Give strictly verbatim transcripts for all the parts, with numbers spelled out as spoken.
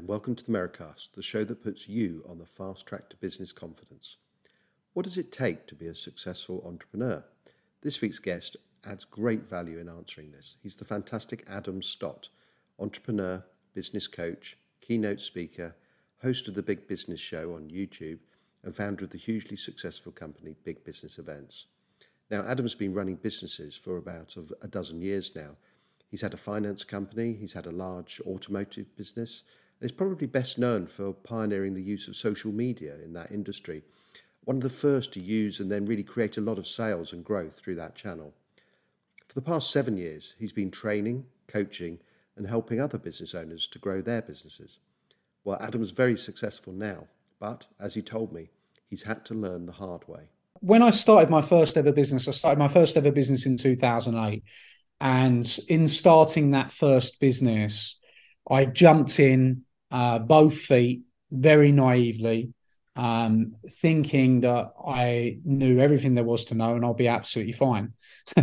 welcome to the Merricast, the show that puts you on the fast track to business confidence. What does it take to be a successful entrepreneur? This week's guest adds great value in answering this. He's the fantastic Adam Stott, entrepreneur, business coach, keynote speaker, host of the Big Business Show on YouTube, and founder of the hugely successful company Big Business Events. Now, Adam's been running businesses for about a dozen years now. He's had a finance company, he's had a large automotive business, and he's probably best known for pioneering the use of social media in that industry. One of the first to use and then really create a lot of sales and growth through that channel. For the past seven years, he's been training, coaching, and helping other business owners to grow their businesses. Well, Adam's very successful now, but as he told me, he's had to learn the hard way. When I started my first ever business, I started my first ever business in two thousand eight. And in starting that first business, I jumped in uh, both feet very naively, um, thinking that I knew everything there was to know and I'll be absolutely fine.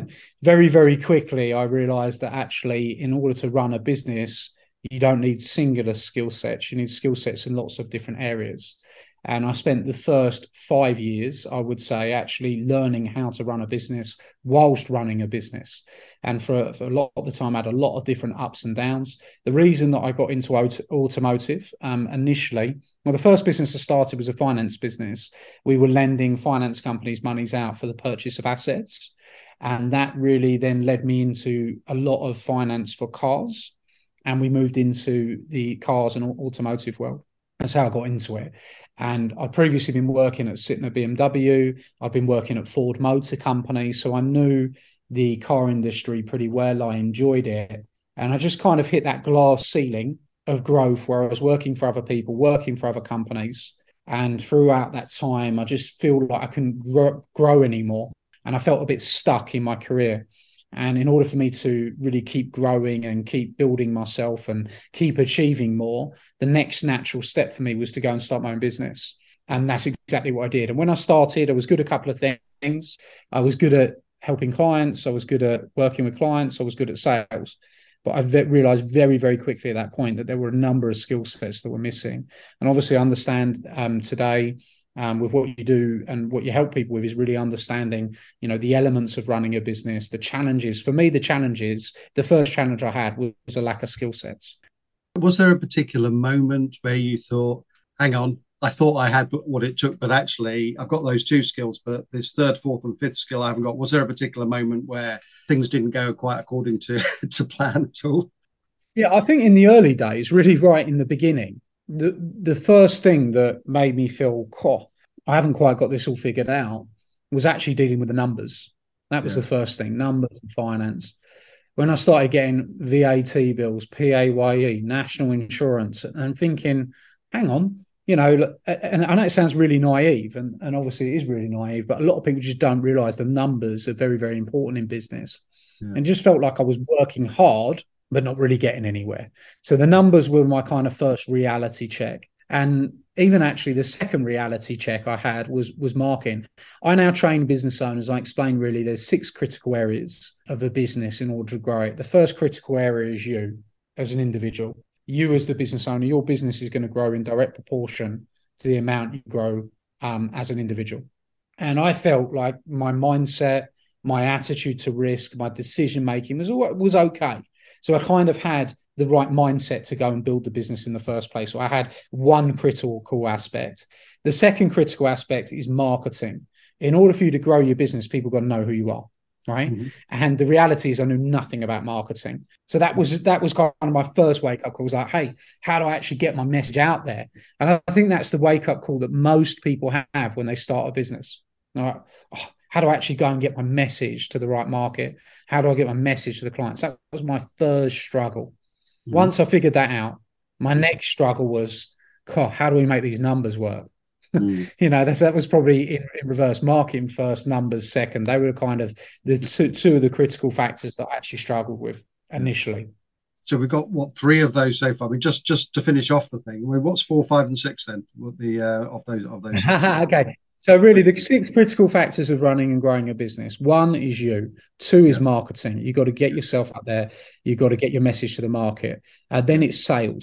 Very, very quickly, I realized that actually, in order to run a business, you don't need singular skill sets. You need skill sets in lots of different areas. And I spent the first five years, I would say, actually learning how to run a business whilst running a business. And for, for a lot of the time, I had a lot of different ups and downs. The reason that I got into auto, automotive um, initially, well, the first business I started was a finance business. We were lending finance companies monies out for the purchase of assets. And that really then led me into a lot of finance for cars. And we moved into the cars and automotive world. That's how I got into it. And I'd previously been working at Sytner B M W. I've been working at Ford Motor Company. So I knew the car industry pretty well. I enjoyed it. And I just kind of hit that glass ceiling of growth where I was working for other people, working for other companies. And throughout that time, I just feel like I couldn't grow, grow anymore. And I felt a bit stuck in my career. And in order for me to really keep growing and keep building myself and keep achieving more, the next natural step for me was to go and start my own business. And that's exactly what I did. And when I started, I was good at a couple of things. I was good at helping clients. I was good at working with clients. I was good at sales. But I realized very, very quickly at that point that there were a number of skill sets that were missing. And obviously I understand um, today, Um, with what you do and what you help people with is really understanding, you know, the elements of running a business, the challenges. For me, the challenges, the first challenge I had was a lack of skill sets. Was there a particular moment where you thought, hang on, I thought I had what it took, but actually I've got those two skills, but this third, fourth and fifth skill I haven't got. Was there a particular moment where things didn't go quite according to, to plan at all? Yeah, I think in the early days, really right in the beginning, The the first thing that made me feel, oh, I haven't quite got this all figured out, was actually dealing with the numbers. That was yeah. the first thing, numbers and finance. When I started getting V A T bills, P A Y E, national insurance, and thinking, hang on, you know, and I know it sounds really naive, and, and obviously it is really naive, but a lot of people just don't realise the numbers are very, very important in business. Yeah. And just felt like I was working hard, but not really getting anywhere. So the numbers were my kind of first reality check. And even actually the second reality check I had was, was marketing. I now train business owners. I explain really there's six critical areas of a business in order to grow it. The first critical area is you as an individual. You as the business owner, your business is going to grow in direct proportion to the amount you grow um, as an individual. And I felt like my mindset, my attitude to risk, my decision-making was, was okay. So I kind of had the right mindset to go and build the business in the first place. So I had one critical aspect. The second critical aspect is marketing. In order for you to grow your business, people got to know who you are, right? Mm-hmm. And the reality is I knew nothing about marketing. So that was that was kind of my first wake-up call. I was like, hey, how do I actually get my message out there? And I think that's the wake-up call that most people have when they start a business. All right. Oh, how do I actually go and get my message to the right market? How do I get my message to the clients? That was my first struggle. Mm-hmm. Once I figured that out, my next struggle was, God, how do we make these numbers work? Mm-hmm. You know, that's, that was probably in, in reverse. Marketing first, numbers second. They were kind of the two, two of the critical factors that I actually struggled with initially. So we've got, what, three of those so far? I mean, just just to finish off the thing, I mean, what's four, five, and six then? What the uh, of those of those? Okay. So really, the six critical factors of running and growing a business. One is you. Two is yeah. marketing. You've got to get yourself out there. You've got to get your message to the market. Uh, then it's sales.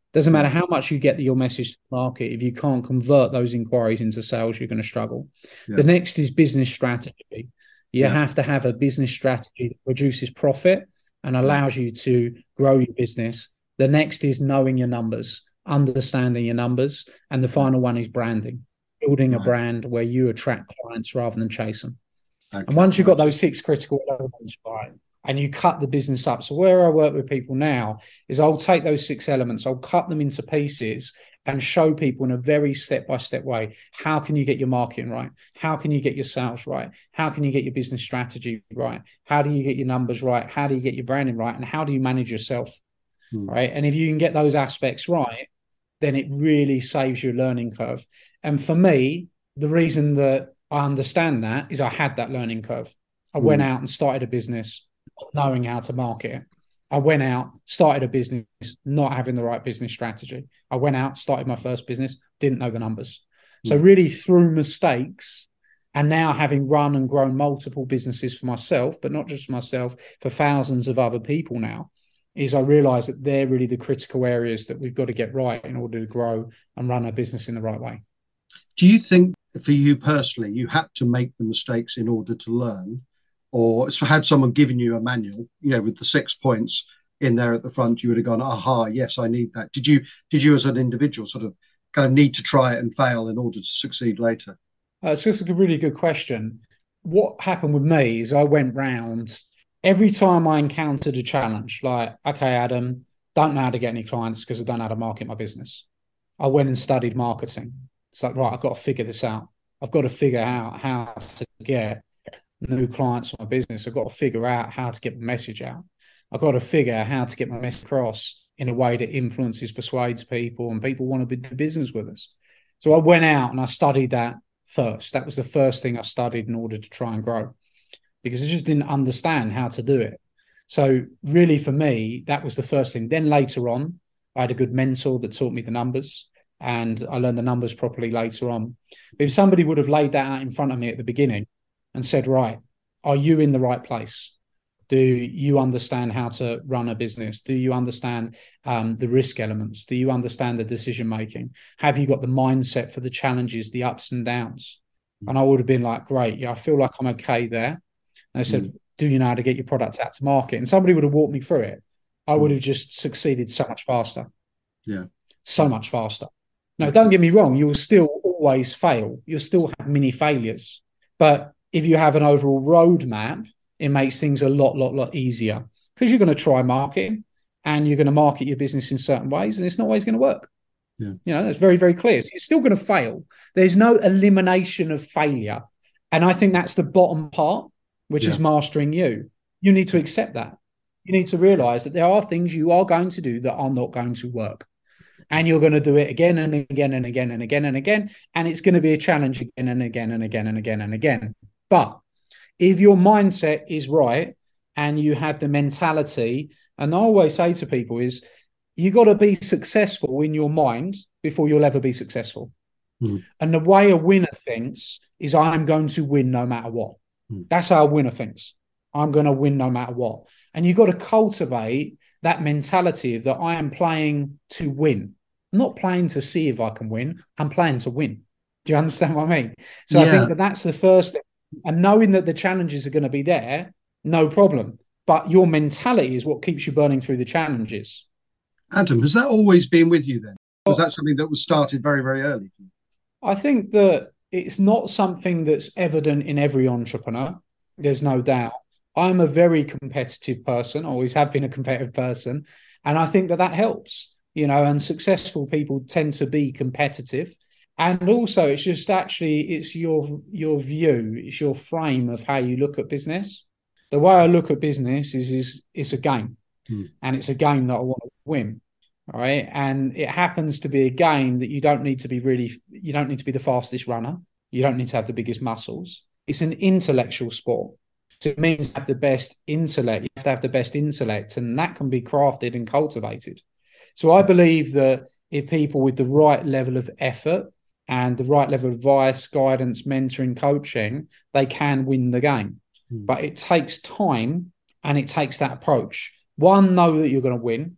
Doesn't matter how much you get your message to the market. If you can't convert those inquiries into sales, you're going to struggle. Yeah. The next is business strategy. You yeah. have to have a business strategy that produces profit and allows yeah. you to grow your business. The next is knowing your numbers, understanding your numbers. And the final one is branding, building right. a brand where you attract clients rather than chase them. Okay. And once you've got those six critical elements right, and you cut the business up. So where I work with people now is I'll take those six elements, I'll cut them into pieces and show people in a very step-by-step way, how can you get your marketing right? How can you get your sales right? How can you get your business strategy right? How do you get your numbers right? How do you get your branding right? And how do you manage yourself, hmm. right? And if you can get those aspects right, then it really saves your learning curve. And for me, the reason that I understand that is I had that learning curve. I hmm. went out and started a business knowing how to market it. I went out, started a business, not having the right business strategy. I went out, started my first business, didn't know the numbers. Mm. So really through mistakes, and now having run and grown multiple businesses for myself, but not just for myself, for thousands of other people now, is I realize that they're really the critical areas that we've got to get right in order to grow and run our business in the right way. Do you think for you personally, you had to make the mistakes in order to learn? Or had someone given you a manual, you know, with the six points in there at the front, you would have gone, aha, yes, I need that. Did you, did you as an individual sort of kind of need to try it and fail in order to succeed later? Uh, so it's a really good question. What happened with me is I went round every time I encountered a challenge, like, okay, Adam, don't know how to get any clients because I don't know how to market my business. I went and studied marketing. It's like, right, I've got to figure this out. I've got to figure out how to get new clients for my business. I've got to figure out how to get my message out. I've got to figure out how to get my message across in a way that influences, persuades people, and people want to do business with us. So I went out and I studied that first. That was the first thing I studied in order to try and grow, because I just didn't understand how to do it. So really for me, that was the first thing. Then later on, I had a good mentor that taught me the numbers, and I learned the numbers properly later on. But if somebody would have laid that out in front of me at the beginning and said, right, are you in the right place? Do you understand how to run a business? Do you understand um, the risk elements? Do you understand the decision making? Have you got the mindset for the challenges, the ups and downs? And I would have been like, great, yeah, I feel like I'm okay there. And I said, mm. do you know how to get your product out to market? And somebody would have walked me through it. I would have just succeeded so much faster. Yeah. So much faster. Now, don't get me wrong, you'll still always fail. You'll still have mini failures. But if you have an overall roadmap, it makes things a lot, lot, lot easier, because you're going to try marketing and you're going to market your business in certain ways, and it's not always going to work. Yeah. You know, that's very, very clear. So you're still going to fail. There's no elimination of failure. And I think that's the bottom part, which yeah. is mastering you. You need to accept that. You need to realize that there are things you are going to do that are not going to work. And you're going to do it again and again and again and again and again. And it's going to be a challenge again and again and again and again and again. But if your mindset is right and you have the mentality, and I always say to people is, you got to be successful in your mind before you'll ever be successful. Mm. And the way a winner thinks is, I'm going to win no matter what. Mm. That's how a winner thinks. I'm going to win no matter what. And you've got to cultivate that mentality of that I am playing to win. I'm not playing to see if I can win. I'm playing to win. Do you understand what I mean? So yeah. I think that that's the first thing. And knowing that the challenges are going to be there, no problem. But your mentality is what keeps you burning through the challenges. Adam, has that always been with you then? Was that something that was started very, very early for you? I think that it's not something that's evident in every entrepreneur. There's no doubt. I'm a very competitive person, always have been a competitive person. And I think that that helps, you know, and successful people tend to be competitive. And also, it's just actually, it's your your view, it's your frame of how you look at business. The way I look at business is, is it's a game. Hmm. And it's a game that I want to win. All right. And it happens to be a game that you don't need to be really, you don't need to be the fastest runner. You don't need to have the biggest muscles. It's an intellectual sport. So it means you have the best intellect. You have to have the best intellect, and that can be crafted and cultivated. So I believe that if people with the right level of effort and the right level of advice, guidance, mentoring, coaching, they can win the game. Mm. But it takes time and it takes that approach. One, know that you're going to win.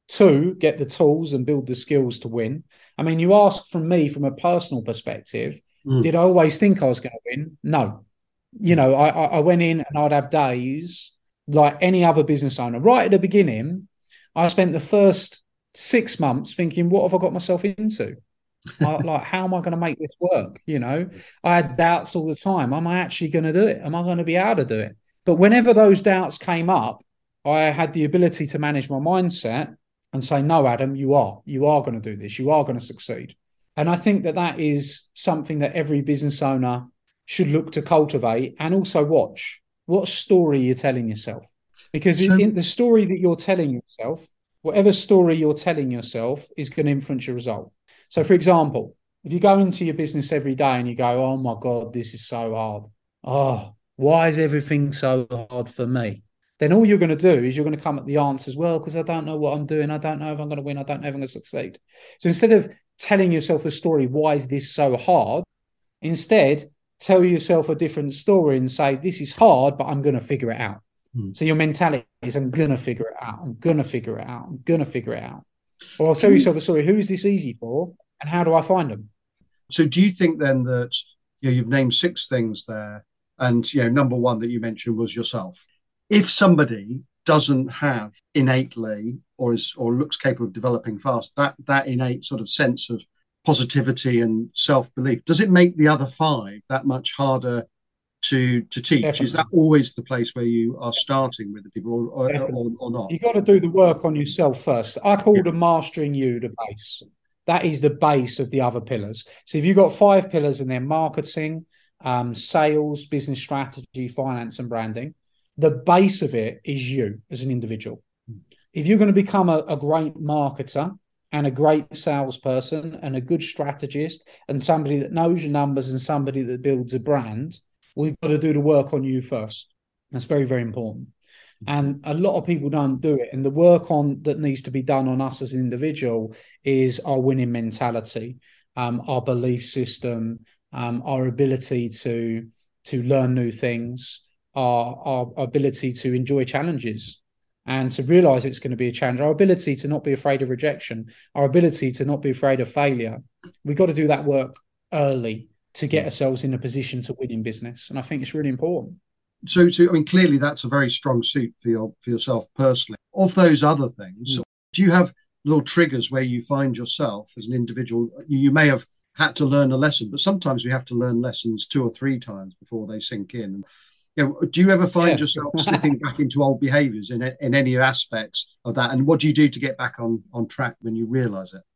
Two, get the tools and build the skills to win. I mean, you ask from me from a personal perspective, mm. did I always think I was going to win? No. You know, I, I went in and I'd have days like any other business owner. Right at the beginning, I spent the first six months thinking, what have I got myself into? I, like, how am I going to make this work? You know, I had doubts all the time. Am I actually going to do it? Am I going to be able to do it? But whenever those doubts came up, I had the ability to manage my mindset and say, no, Adam, you are. You are going to do this. You are going to succeed. And I think that that is something that every business owner should look to cultivate, and also watch what story you're telling yourself. Because so, in the story that you're telling yourself, whatever story you're telling yourself is going to influence your result. So, for example, if you go into your business every day and you go, oh, my God, this is so hard. Oh, why is everything so hard for me? Then all you're going to do is you're going to come at the answers, well, because I don't know what I'm doing. I don't know if I'm going to win. I don't know if I'm going to succeed. So instead of telling yourself the story, why is this so hard? Instead, tell yourself a different story and say, this is hard, but I'm going to figure it out. Hmm. So your mentality is, I'm going to figure it out. I'm going to figure it out. I'm going to figure it out. Or I'll tell yourself a story. Who is this easy for? And how do I find them? So do you think then that, you know, you've named six things there, and, you know, number one that you mentioned was yourself. If somebody doesn't have innately or is or looks capable of developing fast, that that innate sort of sense of positivity and self-belief, does it make the other five that much harder to to teach? Definitely. Is that always the place where you are starting with the people, or, or, or, or not? You've got to do the work on yourself first. I call yeah. the mastering you the base. That is the base of the other pillars. So if you've got five pillars and they're marketing, um, sales, business strategy, finance and branding, the base of it is you as an individual. Mm. If you're going to become a, a great marketer and a great salesperson and a good strategist and somebody that knows your numbers and somebody that builds a brand, we've got to do the work on you first. That's very, very important. And a lot of people don't do it. And the work on that needs to be done on us as an individual is our winning mentality, um, our belief system, um, our ability to, to learn new things, our, our ability to enjoy challenges and to realize it's going to be a challenge, our ability to not be afraid of rejection, our ability to not be afraid of failure. We've got to do that work early to get ourselves in a position to win in business. And I think it's really important. So, so I mean, clearly that's a very strong suit for your for yourself personally. Of those other things, mm. do you have little triggers where you find yourself as an individual? You may have had to learn a lesson, but sometimes we have to learn lessons two or three times before they sink in. You know, do you ever find yeah. yourself slipping back into old behaviours in in any aspects of that? And what do you do to get back on on track when you realise it?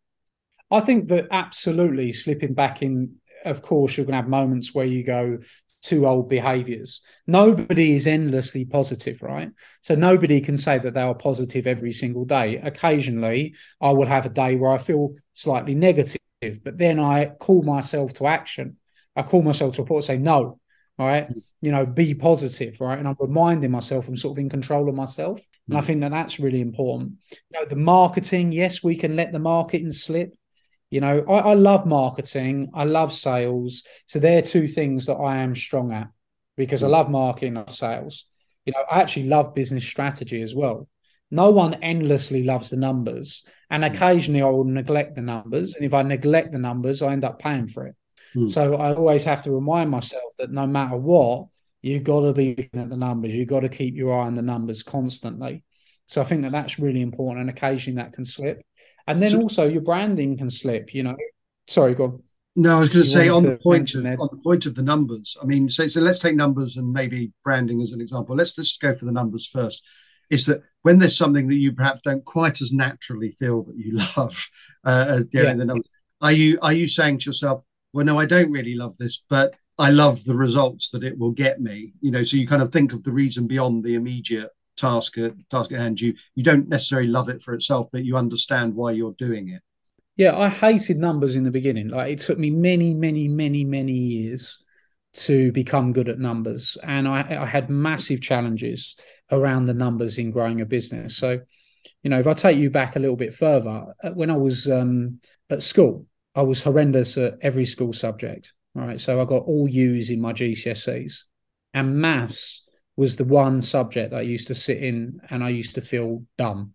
I think that absolutely slipping back in. Of course, you're going to have moments where you go to old behaviors. Nobody is endlessly positive, right? So nobody can say that they are positive every single day. Occasionally, I will have a day where I feel slightly negative, but then I call myself to action. I call myself to report, say, no, all right, you know, be positive, right? And I'm reminding myself I'm sort of in control of myself. And mm. I think that that's really important. You know, the marketing, yes, we can let the marketing slip. You know, I, I love marketing. I love sales. So they're two things that I am strong at because I love marketing and sales. You know, I actually love business strategy as well. No one endlessly loves the numbers. And occasionally I will neglect the numbers. And if I neglect the numbers, I end up paying for it. Mm. So I always have to remind myself that no matter what, you've got to be looking at the numbers. You've got to keep your eye on the numbers constantly. So I think that that's really important. And occasionally that can slip. And then so, also your branding can slip, you know. Sorry, go on. No, I was going to say on the point of, on the point of the numbers. I mean, so, so let's take numbers and maybe branding as an example. Let's just go for the numbers first. Is that when there's something that you perhaps don't quite as naturally feel that you love, uh, as yeah. the numbers, are you are you saying to yourself, well, no, I don't really love this, but I love the results that it will get me. You know, so you kind of think of the reason beyond the immediate task at task at hand. You you don't necessarily love it for itself, but you understand why you're doing it. Yeah, I hated numbers in the beginning. Like it took me many, many, many, many years to become good at numbers, and I, I had massive challenges around the numbers in growing a business. So, you know, if I take you back a little bit further, when I was um, at school, I was horrendous at every school subject. All right, so I got all U's in my G C S Es, and maths was the one subject I used to sit in and I used to feel dumb.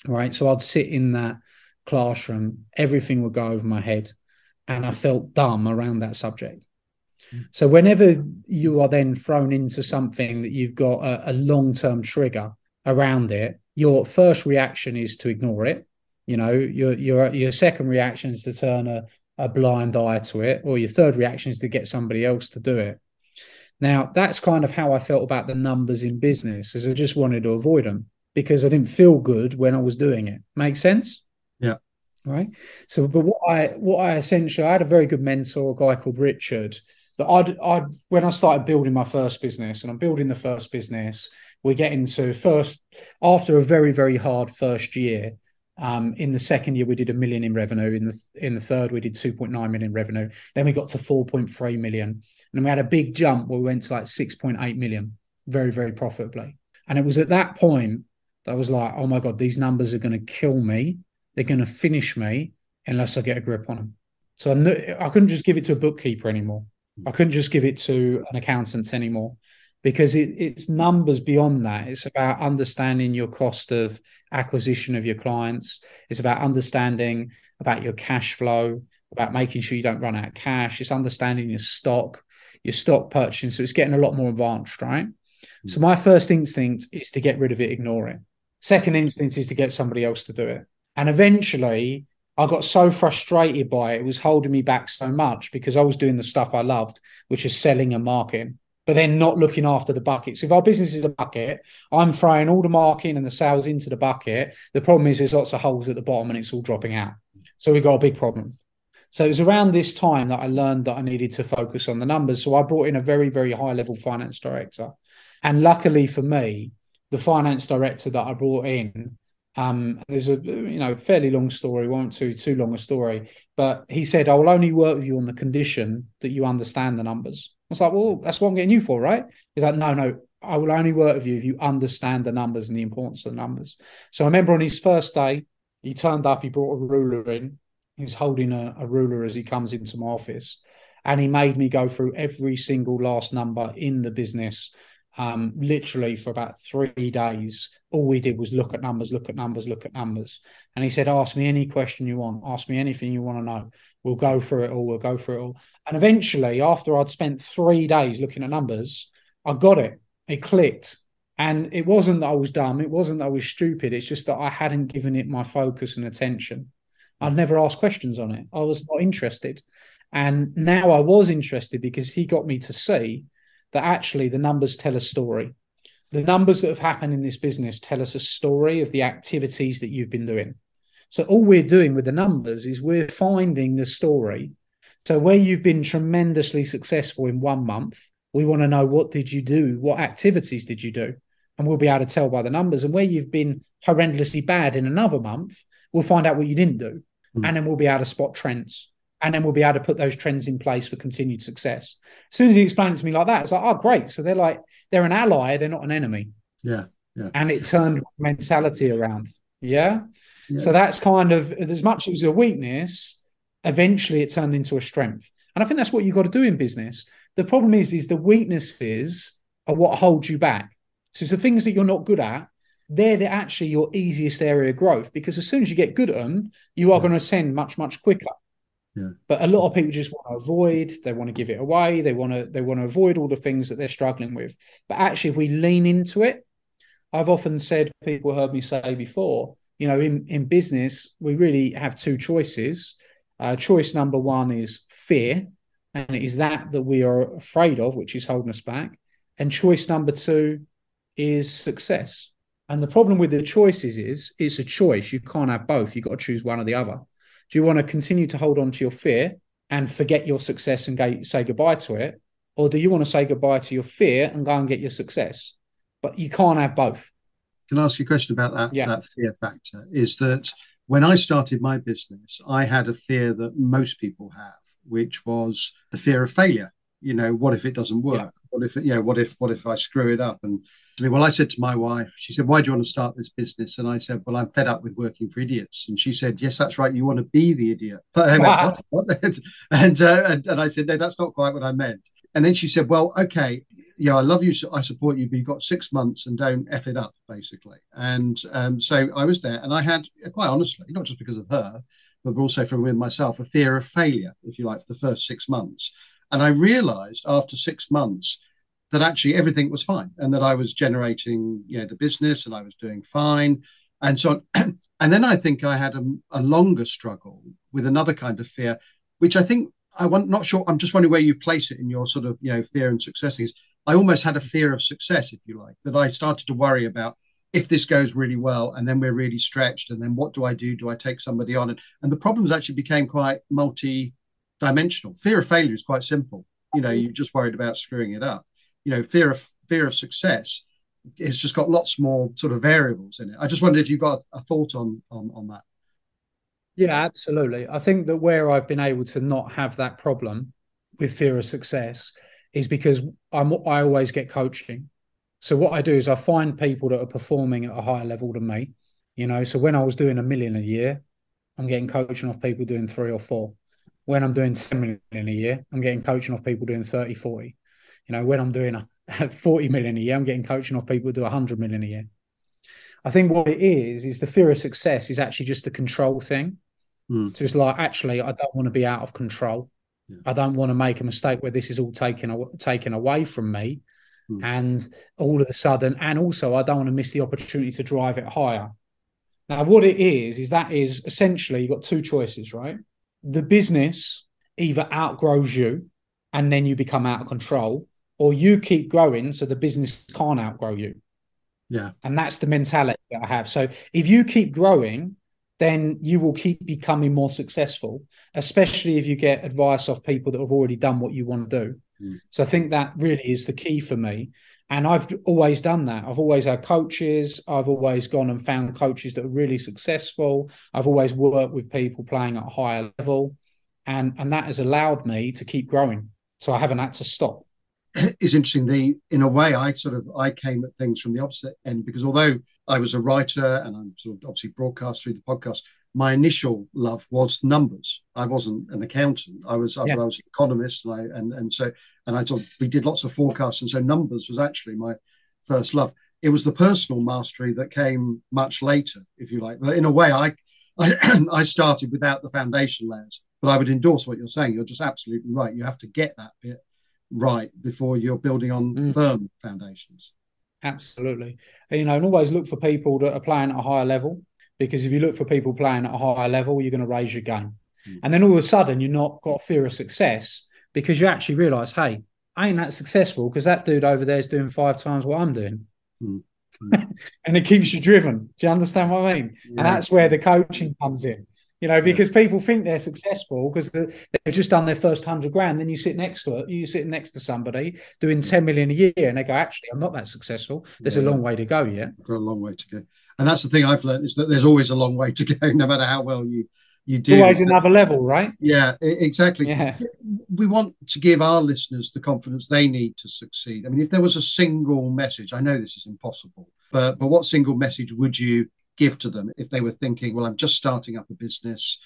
right? So I'd sit in that classroom, everything would go over my head, and I felt dumb around that subject. So whenever you are then thrown into something that you've got a, a long-term trigger around it, your first reaction is to ignore it. You know, your your your second reaction is to turn a, a blind eye to it, or your third reaction is to get somebody else to do it. Now, that's kind of how I felt about the numbers in business, is I just wanted to avoid them because I didn't feel good when I was doing it. Make sense? Yeah. Right. So, but what I what I essentially, I had a very good mentor, a guy called Richard, that I'd, I'd, when I started building my first business, and I'm building the first business, we're getting to first, after a very, very hard first year, um, in the second year, we did a million in revenue. In the in the third, we did two point nine million revenue. Then we got to four point three million. And we had a big jump where we went to like six point eight million, very, very profitably. And it was at that point that I was like, oh my God, these numbers are going to kill me. They're going to finish me unless I get a grip on them. So I, I couldn't just give it to a bookkeeper anymore. I couldn't just give it to an accountant anymore, because it, it's numbers beyond that. It's about understanding your cost of acquisition of your clients. It's about understanding about your cash flow, about making sure you don't run out of cash. It's understanding your stock, your stock purchasing. So it's getting a lot more advanced, right? Mm-hmm. So my first instinct is to get rid of it, ignore it. Second instinct is to get somebody else to do it. And eventually I got so frustrated by it. It was holding me back so much because I was doing the stuff I loved, which is selling and marketing, but then not looking after the buckets. If our business is a bucket, I'm throwing all the marketing and the sales into the bucket. The problem is there's lots of holes at the bottom and it's all dropping out. So we've got a big problem. So it was around this time that I learned that I needed to focus on the numbers. So I brought in a very, very high level finance director. And luckily for me, the finance director that I brought in, Um, there's a you know fairly long story, won't too too long a story, but he said, I will only work with you on the condition that you understand the numbers. I was like, well, that's what I'm getting you for, right? He's like, no, no, I will only work with you if you understand the numbers and the importance of the numbers. So I remember on his first day, he turned up, he brought a ruler in. He was holding a, a ruler as he comes into my office, and he made me go through every single last number in the business. Um, literally for about three days, all we did was look at numbers, look at numbers, look at numbers. And he said, ask me any question you want. Ask me anything you want to know. We'll go through it all. We'll go through it all. And eventually, after I'd spent three days looking at numbers, I got it. It clicked. And it wasn't that I was dumb. It wasn't that I was stupid. It's just that I hadn't given it my focus and attention. I'd never asked questions on it. I was not interested. And now I was interested because he got me to see that actually the numbers tell a story. The numbers that have happened in this business tell us a story of the activities that you've been doing. So all we're doing with the numbers is we're finding the story. So where you've been tremendously successful in one month, we want to know, what did you do? What activities did you do? And we'll be able to tell by the numbers. And where you've been horrendously bad in another month, we'll find out what you didn't do. Mm. And then we'll be able to spot trends. And then we'll be able to put those trends in place for continued success. As soon as he explained it to me like that, it's like, oh, great. So they're like, they're an ally. They're not an enemy. Yeah. Yeah. And it turned mentality around. Yeah? yeah. So that's kind of, as much as a weakness, eventually it turned into a strength. And I think that's what you've got to do in business. The problem is, is the weaknesses are what holds you back. So it's the things that you're not good at, they're the, actually your easiest area of growth, because as soon as you get good at them, you are yeah. going to ascend much, much quicker. Yeah. But a lot of people just want to avoid, they want to give it away, they want to they want to avoid all the things that they're struggling with. But actually, if we lean into it, I've often said, people heard me say before, you know, in, in business, we really have two choices. Uh, choice number one is fear, and it is that that we are afraid of, which is holding us back. And choice number two is success. And the problem with the choices is it's a choice. You can't have both. You've got to choose one or the other. Do you want to continue to hold on to your fear and forget your success and go, say goodbye to it? Or do you want to say goodbye to your fear and go and get your success? But you can't have both. Can I ask you a question about that, yeah. that fear factor? Is that when I started my business, I had a fear that most people have, which was the fear of failure. You know, what if it doesn't work? Yeah. What if, it, you know, what if, what if I screw it up? And well, I said to my wife, she said, why do you want to start this business? And I said, well, I'm fed up with working for idiots. And she said, yes, that's right. You want to be the idiot. But I went, what? What? and, uh, and, and I said, no, that's not quite what I meant. And then she said, well, okay, yeah, I love you, I support you, but you've got six months and don't F it up, basically. And um, so I was there, and I had, quite honestly, not just because of her, but also from within myself, a fear of failure, if you like, for the first six months. And I realized after six months that actually everything was fine, and that I was generating, you know, the business, and I was doing fine. And so on. And then I think I had a, a longer struggle with another kind of fear, which I think I want, not sure, I'm just wondering where you place it in your sort of, you know, fear and success things. I almost had a fear of success, if you like, that I started to worry about if this goes really well and then we're really stretched, and then what do I do? Do I take somebody on? And, and the problems actually became quite multi-dimensional. Fear of failure is quite simple. You know, you're just worried about screwing it up. You know, fear of fear of success it's just got lots more sort of variables in it. I just wondered if you've got a thought on on on that. Yeah, absolutely. I think that where I've been able to not have that problem with fear of success is because I'm I always get coaching. So what I do is I find people that are performing at a higher level than me. You know, so when I was doing a million a year, I'm getting coaching off people doing three or four. When I'm doing ten million a year, I'm getting coaching off people doing thirty, forty. You know, when I'm doing a forty million a year, I'm getting coaching off people who do one hundred million a year. I think what it is, is the fear of success is actually just a control thing. Mm. So it's like, actually, I don't want to be out of control. Yeah. I don't want to make a mistake where this is all taken, taken away from me. Mm. And all of a sudden, and also I don't want to miss the opportunity to drive it higher. Now, what it is, is that is essentially you've got two choices, right? The business either outgrows you and then you become out of control, or you keep growing so the business can't outgrow you. Yeah. And that's the mentality that I have. So if you keep growing, then you will keep becoming more successful, especially if you get advice off people that have already done what you want to do. Mm. So I think that really is the key for me. And I've always done that. I've always had coaches. I've always gone and found coaches that are really successful. I've always worked with people playing at a higher level. And, and that has allowed me to keep growing. So I haven't had to stop. It's interesting. The in a way, I sort of I came at things from the opposite end, because although I was a writer and I'm sort of obviously broadcast through the podcast, my initial love was numbers. I wasn't an accountant. I was yeah. I was an economist, and I and and so and I thought we did lots of forecasts, and so numbers was actually my first love. It was the personal mastery that came much later, if you like. But in a way, I I, I started without the foundation layers. But I would endorse what you're saying. You're just absolutely right. You have to get that bit right before you're building on mm. firm foundations. Absolutely. You know, and always look for people that are playing at a higher level, because if you look for people playing at a higher level, you're going to raise your game. Mm. And then all of a sudden you're not got a fear of success, because you actually realize, hey, I ain't that successful because that dude over there is doing five times what I'm doing. Mm. Mm. And it keeps you driven. Do you understand what I mean? Yeah. And that's where the coaching comes in. You know, because yeah. people think they're successful because they've just done their first hundred grand. Then you sit next to it, you sit next to somebody doing ten million a year, and they go, "Actually, I'm not that successful. There's yeah. a long way to go." Yeah, I've got a long way to go, and that's the thing I've learned, is that there's always a long way to go, no matter how well you you do. Always another level, right? Yeah, exactly. Yeah, we want to give our listeners the confidence they need to succeed. I mean, if there was a single message, I know this is impossible, but but what single message would you give to them if they were thinking, well, I'm just starting up a business?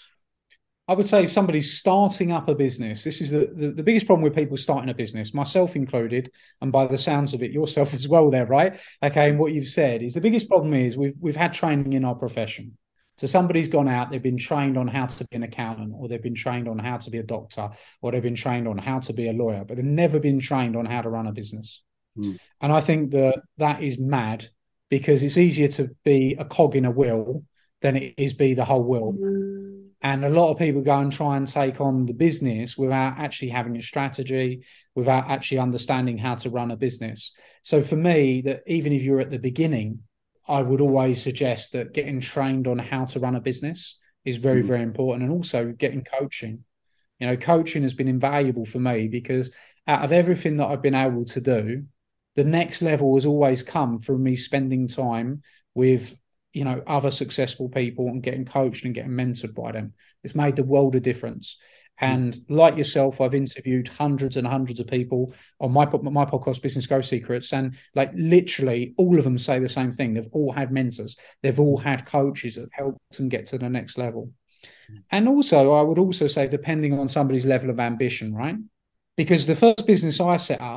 I would say if somebody's starting up a business, this is the, the, the biggest problem with people starting a business, myself included, and by the sounds of it, yourself as well there, right? Okay, and what you've said is the biggest problem is we've we've had training in our profession. So somebody's gone out, they've been trained on how to be an accountant, or they've been trained on how to be a doctor, or they've been trained on how to be a lawyer, but they've never been trained on how to run a business. Mm. And I think that that is mad, because it's easier to be a cog in a wheel than it is be the whole wheel. Mm. And a lot of people go and try and take on the business without actually having a strategy, without actually understanding how to run a business. So for me, that even if you're at the beginning, I would always suggest that getting trained on how to run a business is very, mm. very important. And also getting coaching. You know, coaching has been invaluable for me, because out of everything that I've been able to do, the next level has always come from me spending time with, you know, other successful people and getting coached and getting mentored by them. It's made the world a difference. And mm. like yourself, I've interviewed hundreds and hundreds of people on my my podcast, Business Growth Secrets, and like literally all of them say the same thing. They've all had mentors. They've all had coaches that have helped them get to the next level. Mm. And also, I would also say, depending on somebody's level of ambition, right? Because the first business I set up,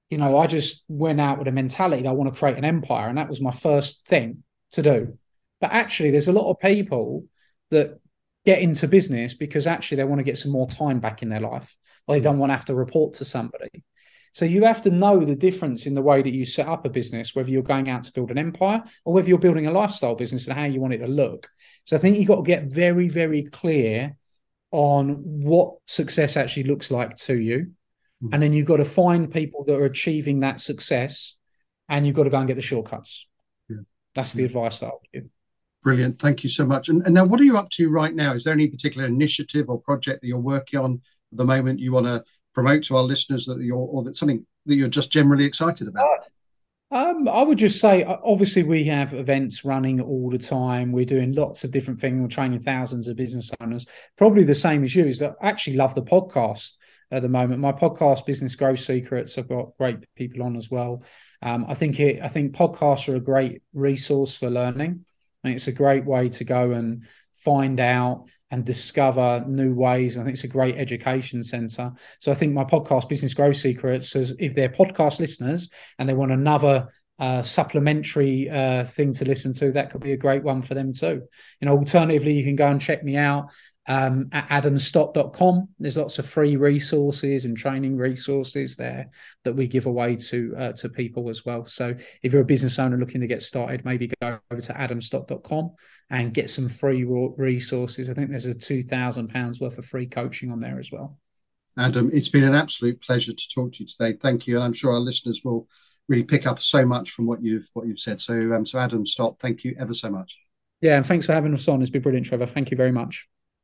you know, I just went out with a mentality that I want to create an empire. And that was my first thing to do. But actually, there's a lot of people that get into business because actually they want to get some more time back in their life, or they don't want to have to report to somebody. So you have to know the difference in the way that you set up a business, whether you're going out to build an empire or whether you're building a lifestyle business, and how you want it to look. So I think you've got to get very, very clear on what success actually looks like to you. Mm-hmm. And then you've got to find people that are achieving that success, and you've got to go and get the shortcuts. Yeah. That's the yeah. advice that I would give. Brilliant. Thank you so much. And, and now, what are you up to right now? Is there any particular initiative or project that you're working on at the moment you want to promote to our listeners, that you're, or that something that you're just generally excited about? Uh, um, I would just say, obviously, we have events running all the time. We're doing lots of different things. We're training thousands of business owners. Probably the same as you is that I actually love the podcast at the moment. My podcast, Business Growth Secrets, I've got great people on as well. Um, I think it. I think podcasts are a great resource for learning. I think it's a great way to go and find out and discover new ways. I think it's a great education center. So I think my podcast, Business Growth Secrets, says if they're podcast listeners and they want another uh, supplementary uh, thing to listen to, that could be a great one for them too. You know, alternatively, you can go and check me out um, at adam stott dot com. There's lots of free resources and training resources there that we give away to uh, to people as well. So if you're a business owner looking to get started, maybe go over to adam stott dot com and get some free resources. I think there's a two thousand pounds worth of free coaching on there as well. Adam, it's been an absolute pleasure to talk to you today. Thank you. And I'm sure our listeners will really pick up so much from what you've what you've said. So, um, so Adam Stott, thank you ever so much. Yeah, and thanks for having us on. It's been brilliant, Trevor. Thank you very much.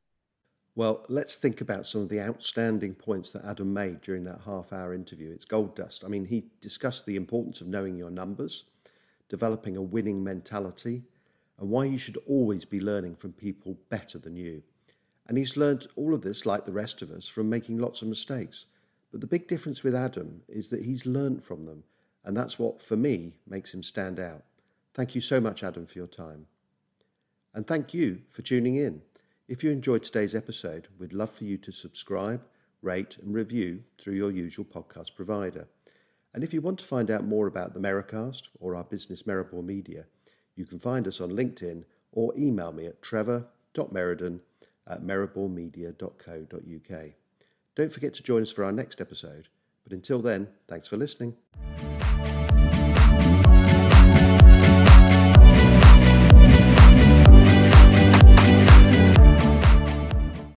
Well, let's think about some of the outstanding points that Adam made during that half-hour interview. It's gold dust. I mean, he discussed the importance of knowing your numbers, developing a winning mentality, and why you should always be learning from people better than you. And he's learned all of this, like the rest of us, from making lots of mistakes. But the big difference with Adam is that he's learned from them, and that's what, for me, makes him stand out. Thank you so much, Adam, for your time. And thank you for tuning in. If you enjoyed today's episode, we'd love for you to subscribe, rate and review through your usual podcast provider. And if you want to find out more about the Merricast or our business Merrible Media, you can find us on LinkedIn or email me at trevor dot meriden at merrible media dot co dot uk. Don't forget to join us for our next episode. But until then, thanks for listening.